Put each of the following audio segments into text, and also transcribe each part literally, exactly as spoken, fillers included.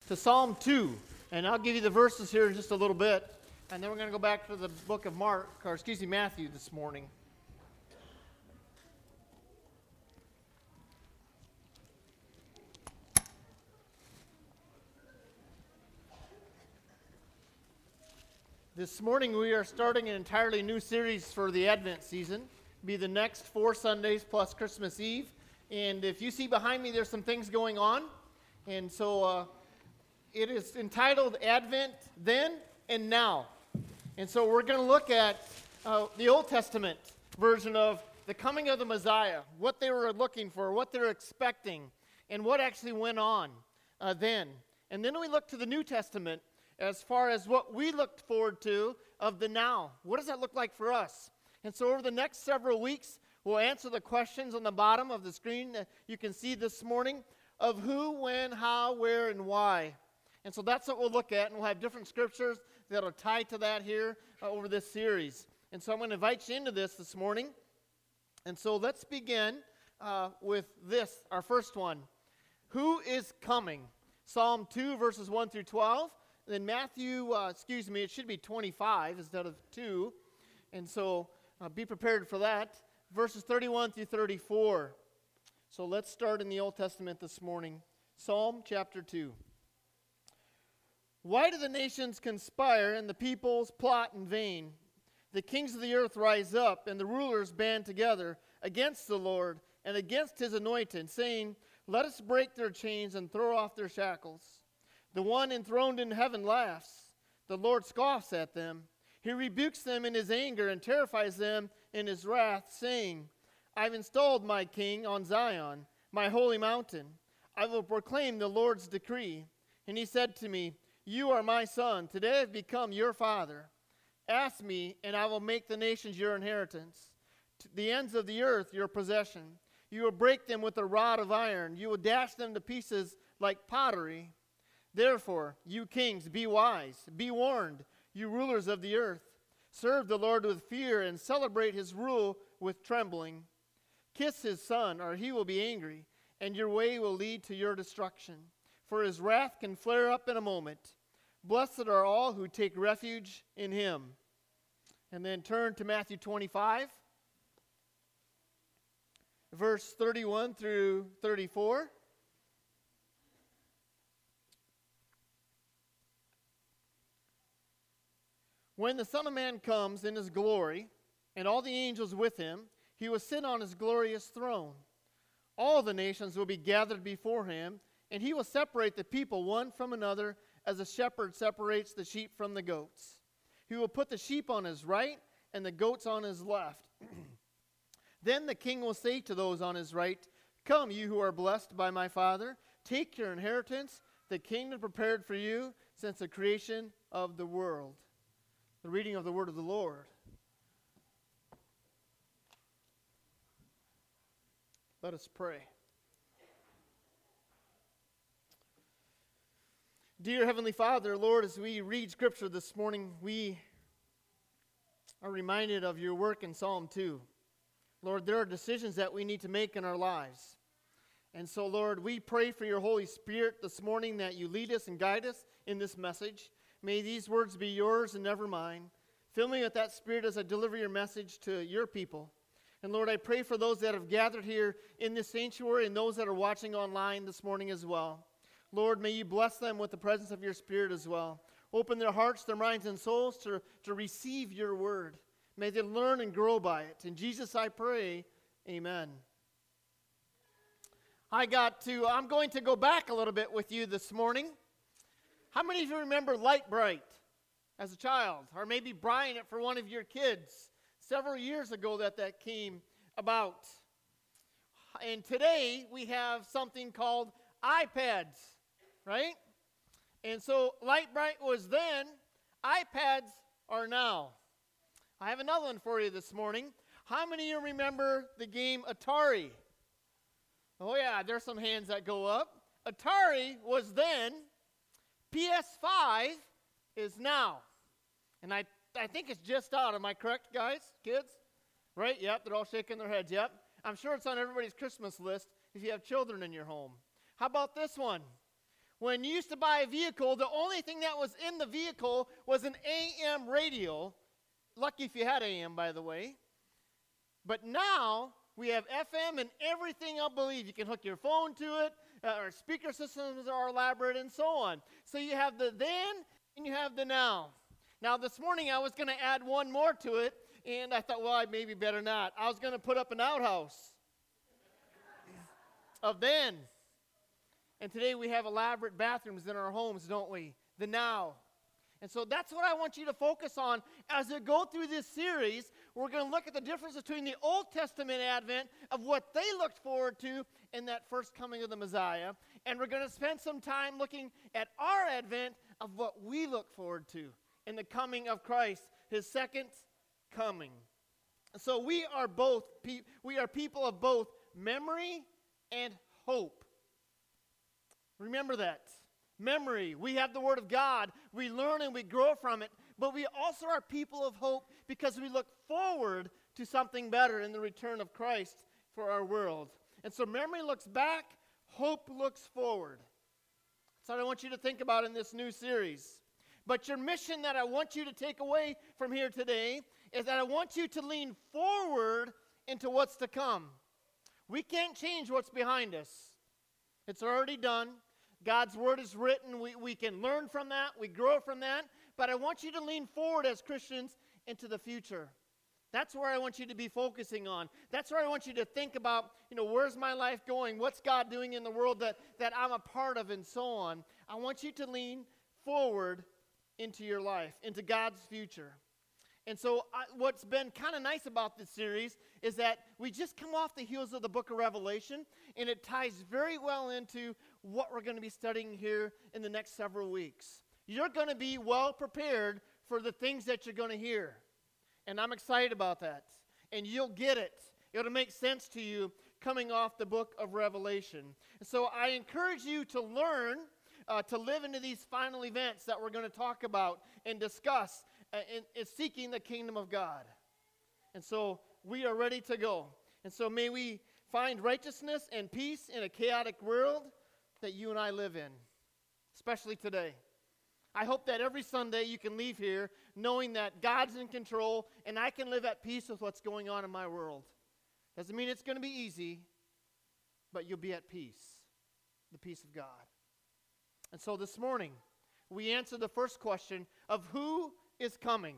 to Psalm two. And I'll give you the verses here in just a little bit. And then we're going to go back to the book of Mark, or excuse me, Matthew this morning. This morning we are starting an entirely new series for the Advent season. It'll be the next four Sundays plus Christmas Eve. And if you see behind me, there's some things going on. And so uh, it is entitled Advent Then and Now. And so we're going to look at uh, the Old Testament version of the coming of the Messiah, what they were looking for, what they were expecting, and what actually went on uh, then. And then we look to the New Testament as far as what we looked forward to of the now. What does that look like for us? And so over the next several weeks, we'll answer the questions on the bottom of the screen that you can see this morning of who, when, how, where, and why. And so that's what we'll look at, and we'll have different scriptures that are tied to that here uh, over this series. And so I'm going to invite you into this this morning. And so let's begin uh, with this, our first one. Who is coming? Psalm two, verses one through twelve. And then Matthew, uh, excuse me, it should be twenty-five instead of two. And so uh, be prepared for that. Verses thirty-one through thirty-four. So let's start in the Old Testament this morning. Psalm chapter two. Why do the nations conspire and the peoples plot in vain? The kings of the earth rise up and the rulers band together against the Lord and against his anointed, saying, let us break their chains and throw off their shackles. The one enthroned in heaven laughs. The Lord scoffs at them. He rebukes them in his anger and terrifies them in his wrath, saying, I've installed my king on Zion, my holy mountain. I will proclaim the Lord's decree. And he said to me, you are my son. Today I have become your father. Ask me, and I will make the nations your inheritance, the ends of the earth your possession. You will break them with a rod of iron. You will dash them to pieces like pottery. Therefore, you kings, be wise. Be warned, you rulers of the earth. Serve the Lord with fear and celebrate his rule with trembling. Kiss his son, or he will be angry, and your way will lead to your destruction. For his wrath can flare up in a moment. Blessed are all who take refuge in him. And then turn to Matthew twenty-five, verse thirty-one through thirty-four. When the Son of Man comes in his glory, and all the angels with him, he will sit on his glorious throne. All the nations will be gathered before him, and he will separate the people one from another as a shepherd separates the sheep from the goats. He will put the sheep on his right and the goats on his left. Then the king will say to those on his right, come, you who are blessed by my Father, take your inheritance, the kingdom prepared for you since the creation of the world. The reading of the word of the Lord. Let us pray. Dear Heavenly Father, Lord, as we read Scripture this morning, we are reminded of your work in Psalm two. Lord, there are decisions that we need to make in our lives. And so, Lord, we pray for your Holy Spirit this morning that you lead us and guide us in this message. May these words be yours and never mine. Fill me with that Spirit as I deliver your message to your people. And Lord, I pray for those that have gathered here in this sanctuary and those that are watching online this morning as well. Lord, may you bless them with the presence of your Spirit as well. Open their hearts, their minds, and souls to, to receive your word. May they learn and grow by it. In Jesus I pray, amen. I got to, I'm going to go back a little bit with you this morning. How many of you remember Light Bright as a child? Or maybe buying it for one of your kids several years ago that that came about. And today we have something called iPads, right? And so Light Bright was then, iPads are now. I have another one for you this morning. How many of you remember the game Atari? Oh yeah, there's some hands that go up. Atari was then, P S five is now. And I, I think it's just out. Am I correct, guys? Kids? Right? Yep, they're all shaking their heads. Yep. I'm sure it's on everybody's Christmas list if you have children in your home. How about this one? When you used to buy a vehicle, the only thing that was in the vehicle was an A M radio. Lucky if you had A M, by the way. But now we have F M and everything, I believe. You can hook your phone to it. Uh, our speaker systems are elaborate and so on. So you have the then and you have the now. Now this morning I was going to add one more to it, and I thought, well, I maybe better not. I was going to put up an outhouse of then. And today we have elaborate bathrooms in our homes, don't we? The now. And so that's what I want you to focus on as we go through this series. We're going to look at the difference between the Old Testament Advent of what they looked forward to in that first coming of the Messiah. And we're going to spend some time looking at our Advent of what we look forward to in the coming of Christ, his second coming. So we are both, pe- we are people of both memory and hope. Remember that. Memory. We have the Word of God. We learn and we grow from it. But we also are people of hope because we look forward to something better in the return of Christ for our world. And so memory looks back, hope looks forward. That's what I want you to think about in this new series. But your mission that I want you to take away from here today is that I want you to lean forward into what's to come. We can't change what's behind us. It's already done. God's word is written. We, we can learn from that. We grow from that. But I want you to lean forward as Christians into the future. That's where I want you to be focusing on. That's where I want you to think about, you know, where's my life going? What's God doing in the world that, that I'm a part of and so on? I want you to lean forward into your life, into God's future. And so I, what's been kind of nice about this series is that we just come off the heels of the book of Revelation, and it ties very well into what we're going to be studying here in the next several weeks. You're going to be well prepared for the things that you're going to hear. And I'm excited about that. And you'll get it. It'll make sense to you coming off the book of Revelation. And so I encourage you to learn uh, to live into these final events that we're going to talk about and discuss uh, in, in seeking the kingdom of God. And so we are ready to go. And so may we find righteousness and peace in a chaotic world that you and I live in, especially today. I hope that every Sunday you can leave here knowing that God's in control and I can live at peace with what's going on in my world. Doesn't mean it's going to be easy, but you'll be at peace, the peace of God. And so this morning, we answer the first question of who is coming.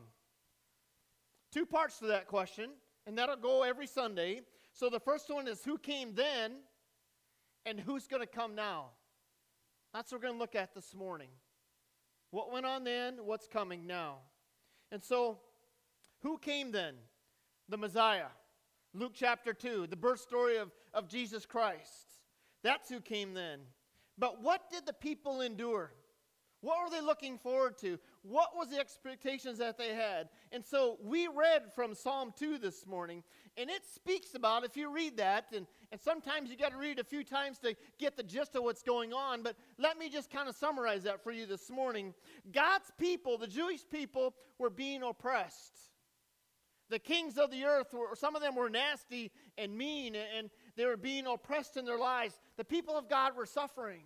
Two parts to that question, and that'll go every Sunday. So the first one is who came then and who's going to come now. That's what we're going to look at this morning. What went on then, what's coming now. And so, who came then? The Messiah. Luke chapter two, the birth story of, of Jesus Christ. That's who came then. But what did the people endure? What were they looking forward to? What was the expectations that they had? And so we read from Psalm two this morning, and it speaks about, if you read that, and, and sometimes you got to read a few times to get the gist of what's going on, but let me just kind of summarize that for you this morning. God's people, the Jewish people, were being oppressed. The kings of the earth, were, some of them were nasty and mean, and they were being oppressed in their lives. The people of God were suffering.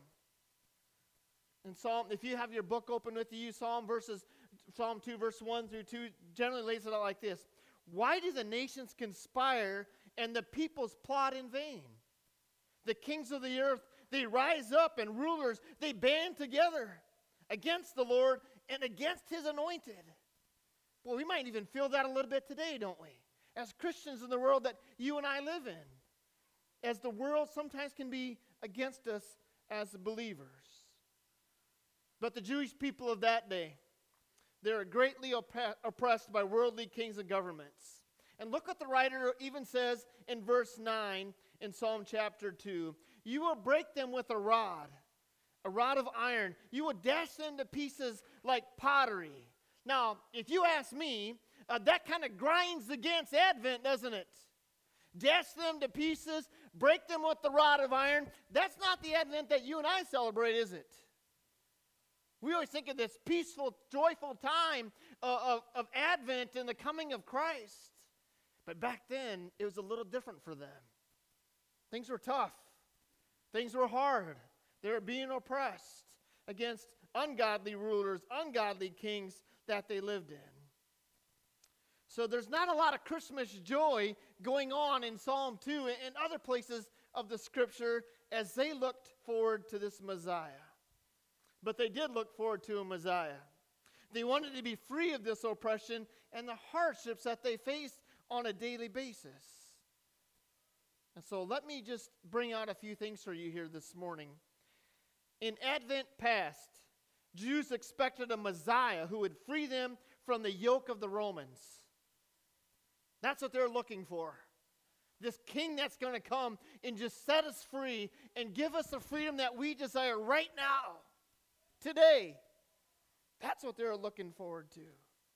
And Psalm, if you have your book open with you, Psalm verses, Psalm two, verse one through two, generally lays it out like this. Why do the nations conspire and the peoples plot in vain? The kings of the earth, they rise up, and rulers, they band together against the Lord and against his anointed. Well, we might even feel that a little bit today, don't we? As Christians in the world that you and I live in. As the world sometimes can be against us as believers. But the Jewish people of that day, they were greatly opp- oppressed by worldly kings and governments. And look what the writer even says in verse nine in Psalm chapter two. You will break them with a rod, a rod of iron. You will dash them to pieces like pottery. Now, if you ask me, uh, that kind of grinds against Advent, doesn't it? Dash them to pieces, break them with the rod of iron. That's not the Advent that you and I celebrate, is it? We always think of this peaceful, joyful time of, of, of Advent and the coming of Christ. But back then, it was a little different for them. Things were tough. Things were hard. They were being oppressed. against ungodly rulers, ungodly kings that they lived in. So there's not a lot of Christmas joy going on in Psalm two and other places of the Scripture as they looked forward to this Messiah. But they did look forward to a Messiah. They wanted to be free of this oppression and the hardships that they faced on a daily basis. And so let me just bring out a few things for you here this morning. In Advent past, Jews expected a Messiah who would free them from the yoke of the Romans. That's what they're looking for. This king that's going to come and just set us free and give us the freedom that we desire right now, today. That's what they're looking forward to.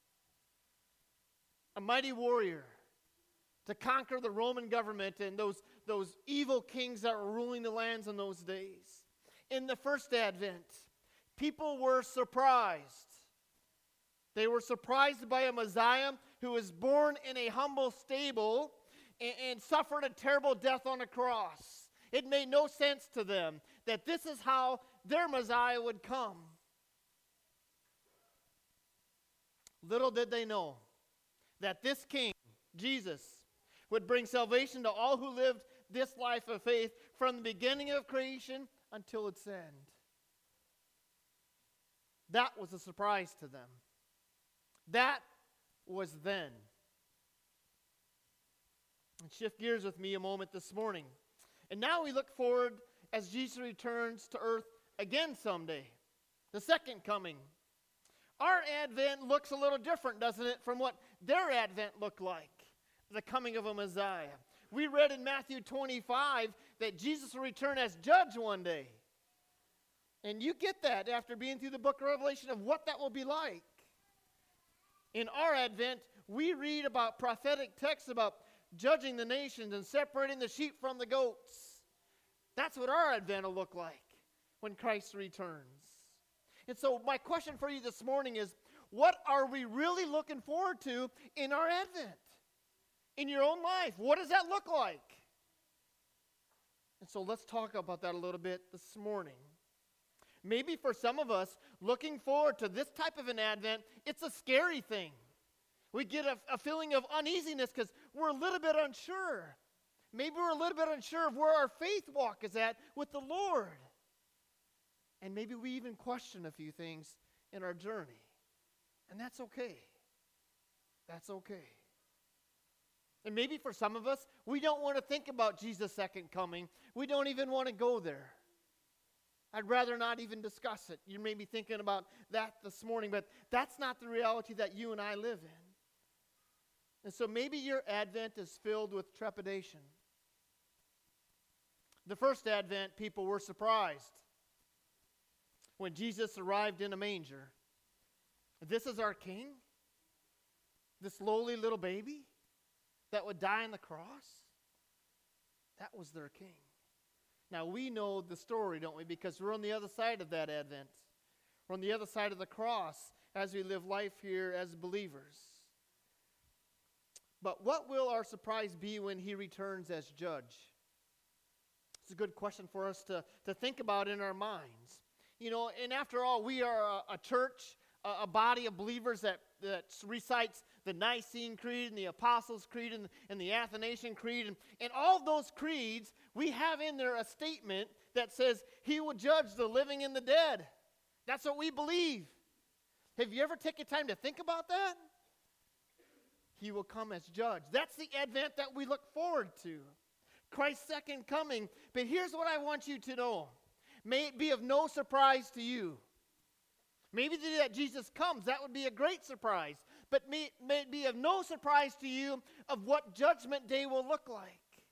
A mighty warrior to conquer the Roman government and those, those evil kings that were ruling the lands in those days. In the first Advent, people were surprised. They were surprised by a Messiah who was born in a humble stable and, and suffered a terrible death on a cross. It made no sense to them that this is how their Messiah would come. Little did they know that this king, Jesus, would bring salvation to all who lived this life of faith from the beginning of creation until its end. That was a surprise to them. That was then. And shift gears with me a moment this morning. And now we look forward as Jesus returns to earth again someday, the second coming. Our Advent looks a little different, doesn't it, from what their Advent looked like, the coming of a Messiah. We read in Matthew twenty-five that Jesus will return as judge one day. And you get that after being through the book of Revelation of what that will be like. In our Advent, we read about prophetic texts about judging the nations and separating the sheep from the goats. That's what our Advent will look like when Christ returns. And so my question for you this morning is, what are we really looking forward to in our Advent? In your own life, what does that look like? And so let's talk about that a little bit this morning. Maybe for some of us, looking forward to this type of an Advent, it's a scary thing. We get a, a feeling of uneasiness because we're a little bit unsure. Maybe we're a little bit unsure of where our faith walk is at with the Lord. And maybe we even question a few things in our journey. And that's okay. That's okay. And maybe for some of us, we don't want to think about Jesus' second coming. We don't even want to go there. I'd rather not even discuss it. You may be thinking about that this morning, but that's not the reality that you and I live in. And so maybe your Advent is filled with trepidation. The first Advent, people were surprised when Jesus arrived in a manger. This is our king? This lowly little baby that would die on the cross? That was their king. Now, we know the story, don't we? Because we're on the other side of that Advent. We're on the other side of the cross as we live life here as believers. But what will our surprise be when he returns as judge? It's a good question for us to, to think about in our minds. You know, and after all, we are a, a church, a, a body of believers that, that recites the Nicene Creed and the Apostles' Creed and, and the Athanasian Creed. And, and all those creeds, we have in there a statement that says he will judge the living and the dead. That's what we believe. Have you ever taken time to think about that? He will come as judge. That's the Advent that we look forward to. Christ's second coming. But here's what I want you to know. May it be of no surprise to you. Maybe that Jesus comes, that would be a great surprise. But may, may it be of no surprise to you of what Judgment Day will look like.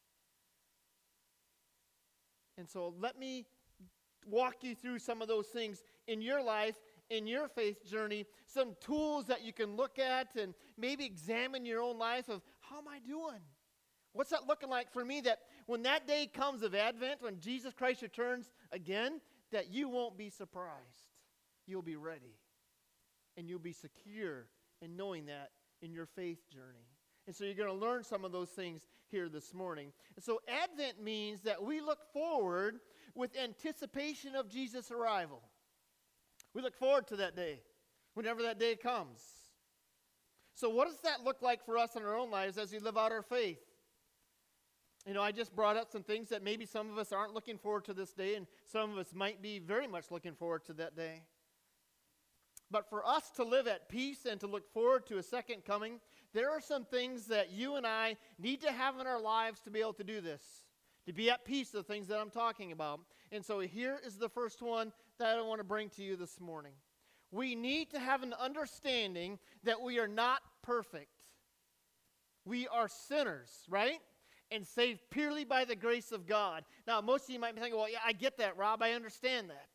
And so let me walk you through some of those things in your life, in your faith journey, some tools that you can look at and maybe examine your own life of, how am I doing? What's that looking like for me that when that day comes of Advent, when Jesus Christ returns again, that you won't be surprised. You'll be ready. And you'll be secure in knowing that in your faith journey. And so you're going to learn some of those things here this morning. And so Advent means that we look forward with anticipation of Jesus' arrival. We look forward to that day, whenever that day comes. So what does that look like for us in our own lives as we live out our faith? You know, I just brought up some things that maybe some of us aren't looking forward to this day, and some of us might be very much looking forward to that day. But for us to live at peace and to look forward to a second coming, there are some things that you and I need to have in our lives to be able to do this, to be at peace with the things that I'm talking about. And so here is the first one that I want to bring to you this morning. We need to have an understanding that we are not perfect. We are sinners, right? And saved purely by the grace of God. Now, most of you might be thinking, well, yeah, I get that, Rob. I understand that.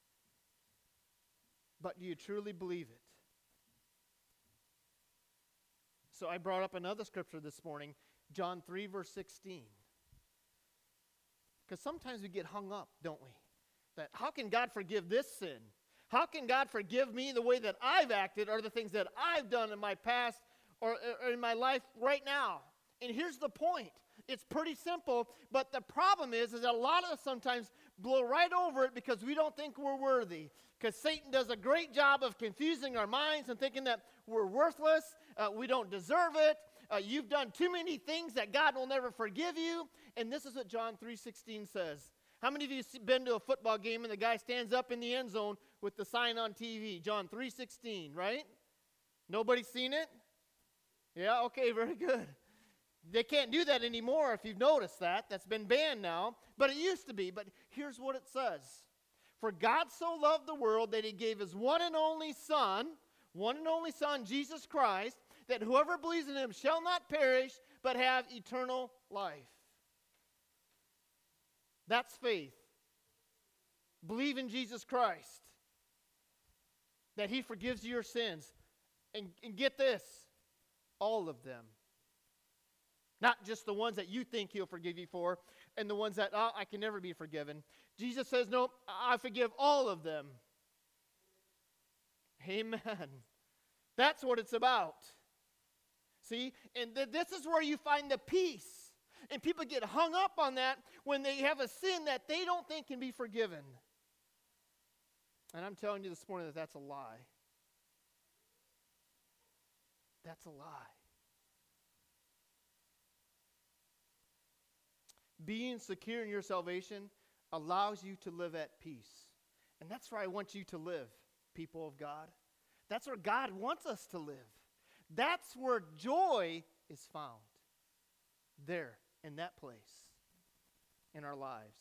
But do you truly believe it? So I brought up another scripture this morning, John three, verse sixteen. Because sometimes we get hung up, don't we? That how can God forgive this sin? How can God forgive me the way that I've acted or the things that I've done in my past or, or in my life right now? And here's the point. It's pretty simple, but the problem is, is that a lot of us sometimes blow right over it because we don't think we're worthy. Because Satan does a great job of confusing our minds and thinking that we're worthless, uh, we don't deserve it, uh, you've done too many things that God will never forgive you. And this is what John three sixteen says. How many of you have been to a football game and the guy stands up in the end zone with the sign on T V? John three sixteen, right? Nobody's seen it? Yeah, okay, very good. They can't do that anymore if you've noticed that. That's been banned now. But it used to be. But here's what it says. For God so loved the world that he gave his one and only Son, one and only Son, Jesus Christ, that whoever believes in him shall not perish, but have eternal life. That's faith. Believe in Jesus Christ. That he forgives your sins. And, and get this, all of them. Not just the ones that you think he'll forgive you for, and the ones that, oh, I can never be forgiven. Jesus says, no, I forgive all of them. Amen. That's what it's about. See? And th- this is where you find the peace. And people get hung up on that when they have a sin that they don't think can be forgiven. And I'm telling you this morning that that's a lie. That's a lie. Being secure in your salvation allows you to live at peace. And that's where I want you to live, people of God. That's where God wants us to live. That's where joy is found. There, in that place, in our lives.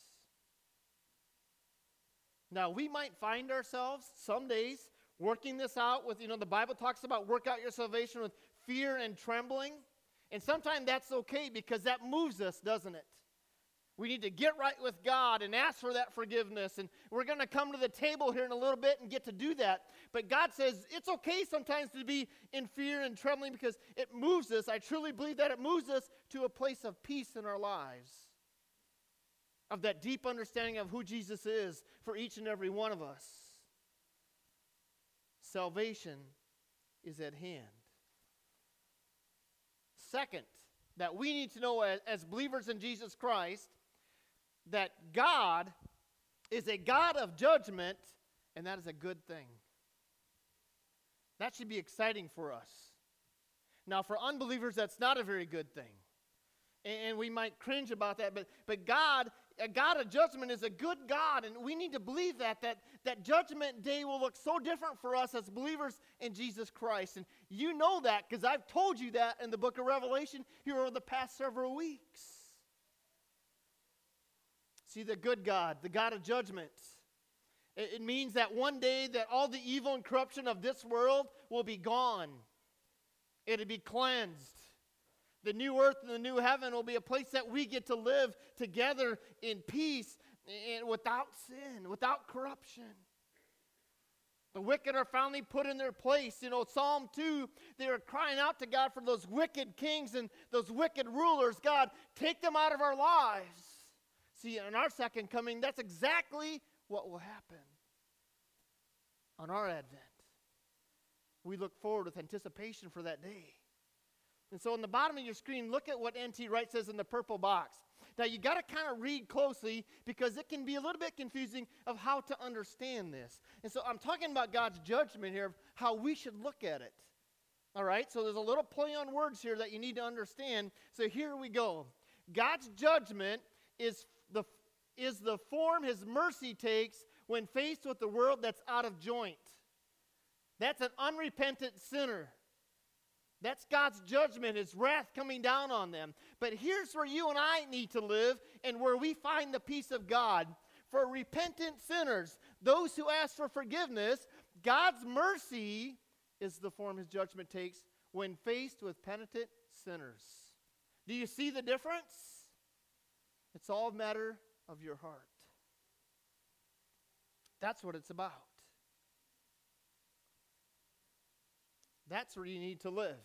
Now, we might find ourselves some days working this out with, you know, the Bible talks about work out your salvation with fear and trembling. And sometimes that's okay because that moves us, doesn't it? We need to get right with God and ask for that forgiveness. And we're going to come to the table here in a little bit and get to do that. But God says it's okay sometimes to be in fear and trembling because it moves us. I truly believe that it moves us to a place of peace in our lives. Of that deep understanding of who Jesus is for each and every one of us. Salvation is at hand. Second, that we need to know as, as believers in Jesus Christ, that God is a God of judgment, and that is a good thing. That should be exciting for us. Now, for unbelievers, that's not a very good thing. And, and we might cringe about that, but, but God, a God of judgment is a good God, and we need to believe that, that, that judgment day will look so different for us as believers in Jesus Christ. And you know that because I've told you that in the book of Revelation here over the past several weeks. See, the good God, the God of judgment. It, it means that one day that all the evil and corruption of this world will be gone. It'll be cleansed. The new earth and the new heaven will be a place that we get to live together in peace and without sin, without corruption. The wicked are finally put in their place. You know, Psalm two, they are crying out to God for those wicked kings and those wicked rulers. God, take them out of our lives. See, in our second coming, that's exactly what will happen on our advent. We look forward with anticipation for that day. And so on the bottom of your screen, look at what N T Wright says in the purple box. Now, you got to kind of read closely because it can be a little bit confusing of how to understand this. And so I'm talking about God's judgment here of how we should look at it. All right? So there's a little play on words here that you need to understand. So here we go. God's judgment is the, is the form his mercy takes when faced with the world that's out of joint. That's an unrepentant sinner. That's God's judgment, his wrath coming down on them. But here's where you and I need to live and where we find the peace of God. For repentant sinners, those who ask for forgiveness, God's mercy is the form his judgment takes when faced with penitent sinners. Do you see the difference? It's all a matter of your heart. That's what it's about. That's where you need to live.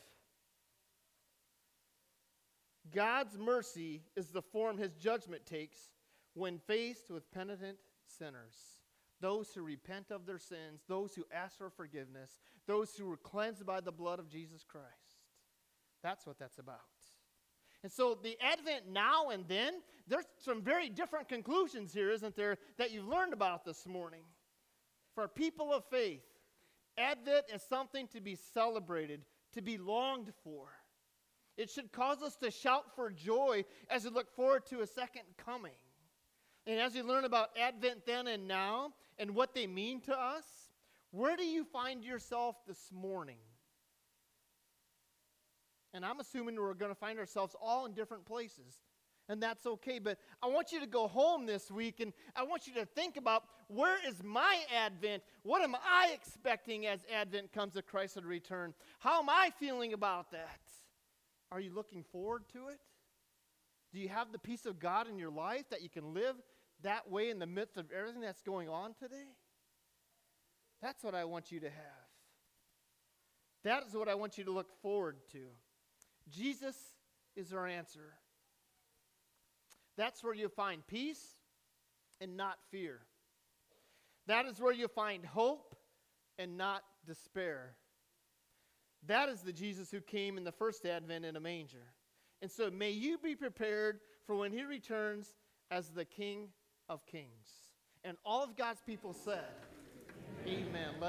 God's mercy is the form his judgment takes when faced with penitent sinners. Those who repent of their sins, those who ask for forgiveness, those who were cleansed by the blood of Jesus Christ. That's what that's about. And so the Advent now and then, there's some very different conclusions here, isn't there, that you've learned about this morning. For people of faith, Advent is something to be celebrated, to be longed for. It should cause us to shout for joy as we look forward to a second coming. And as you learn about Advent then and now and what they mean to us, where do you find yourself this morning? And I'm assuming we're going to find ourselves all in different places. And that's okay. But I want you to go home this week and I want you to think about, where is my Advent? What am I expecting as Advent comes to Christ's return? How am I feeling about that? Are you looking forward to it? Do you have the peace of God in your life that you can live that way in the midst of everything that's going on today? That's what I want you to have. That is what I want you to look forward to. Jesus is our answer. That's where you find peace and not fear. That is where you find hope and not despair. That is the Jesus who came in the first Advent in a manger. And so may you be prepared for when he returns as the King of Kings. And all of God's people said, Amen. Amen.